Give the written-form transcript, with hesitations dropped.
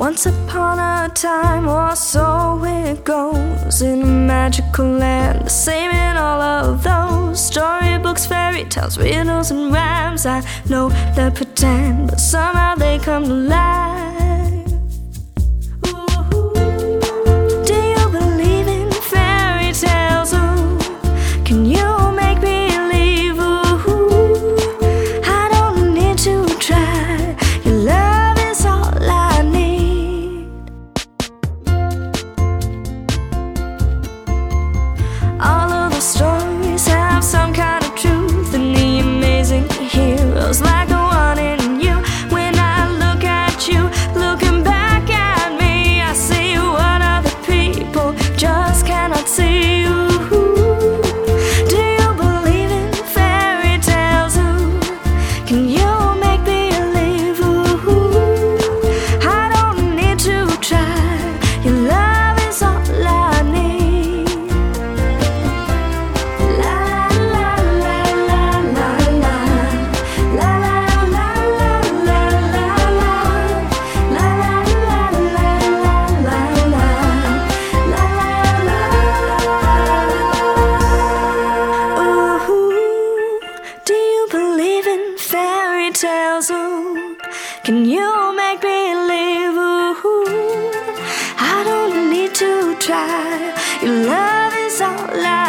Once upon a time, or so it goes, in a magical land, the same in all of those storybooks, fairy tales, riddles, and rhymes. I know they pretend, but somehow they come to life. Do you believe in fairy tales? Ooh, can you make believe? Ooh, I don't need to try. Your love is all I need. All of the stories have some kind of truth, and the amazing heroes like the one in you. When I look at you, looking back at me, I see what other people just cannot see. Ooh, do you believe in fairy tales? Ooh, can you make believe? Ooh, I don't need to try. Your love is all I need. La la la la la la la la la la la la la la. Ooh, do you believe in fairy tales? Ooh, can you make believe? Ooh, I don't need to try. Your love is all I